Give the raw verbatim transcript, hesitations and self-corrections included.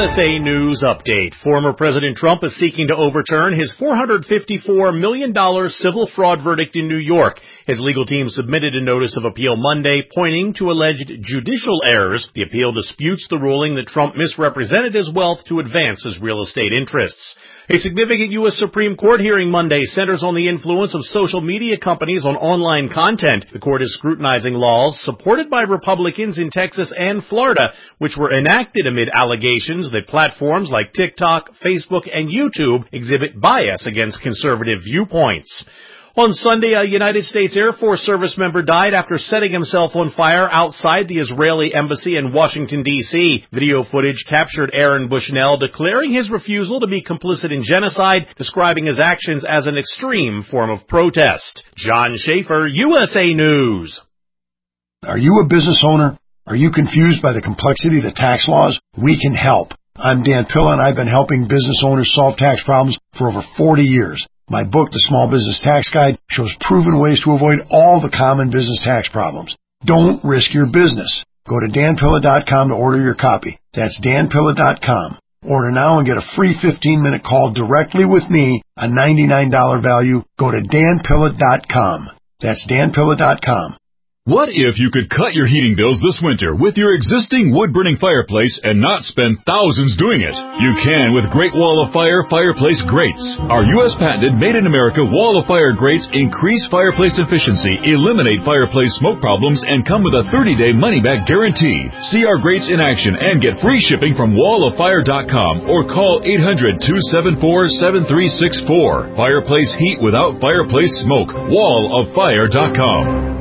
S A News Update. Former President Trump is seeking to overturn his four hundred fifty-four million dollars civil fraud verdict in New York. His legal team submitted a notice of appeal Monday pointing to alleged judicial errors. The appeal disputes the ruling that Trump misrepresented his wealth to advance his real estate interests. A significant U S Supreme Court hearing Monday centers on the influence of social media companies on online content. The court is scrutinizing laws supported by Republicans in Texas and Florida, which were enacted amid allegations that platforms like TikTok, Facebook, and YouTube exhibit bias against conservative viewpoints. On Sunday, a United States Air Force service member died after setting himself on fire outside the Israeli embassy in Washington, D C Video footage captured Aaron Bushnell declaring his refusal to be complicit in genocide, describing his actions as an extreme form of protest. John Schaefer, U S A News. Are you a business owner? Are you confused by the complexity of the tax laws? We can help. I'm Dan Pilla, and I've been helping business owners solve tax problems for over forty years. My book, The Small Business Tax Guide, shows proven ways to avoid all the common business tax problems. Don't risk your business. Go to dan pilla dot com to order your copy. That's dan pilla dot com. Order now and get a free fifteen minute call directly with me, a ninety-nine dollars value. Go to dan pilla dot com. That's dan pilla dot com. What if you could cut your heating bills this winter with your existing wood-burning fireplace and not spend thousands doing it? You can with Great Wall of Fire Fireplace Grates. Our U S patented made-in-America Wall of Fire grates increase fireplace efficiency, eliminate fireplace smoke problems, and come with a thirty day money-back guarantee. See our grates in action and get free shipping from wall of fire dot com or call eight hundred, two seven four, seven three six four. Fireplace heat without fireplace smoke. wall of fire dot com.